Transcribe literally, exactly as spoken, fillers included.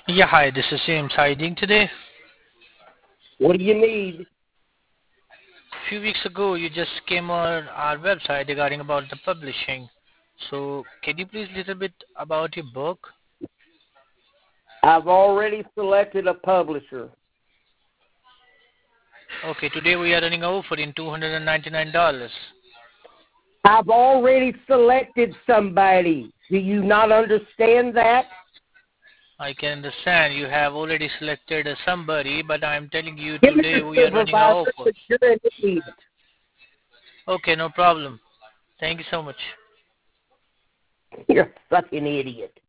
Yeah, hi, this is James. How are you doing today? What do you need? A few weeks ago, you just came on our website regarding about the publishing. So, can you please little bit about your book? I've already selected a publisher. Okay, today we are running a offer in two hundred ninety-nine dollars. I've already selected somebody. Do you not understand that? I can understand you have already selected uh, somebody, but I'm telling you Give me today your we are running a supervisor offer. because you're an idiot. Okay, no problem. Thank you so much. You're a fucking idiot.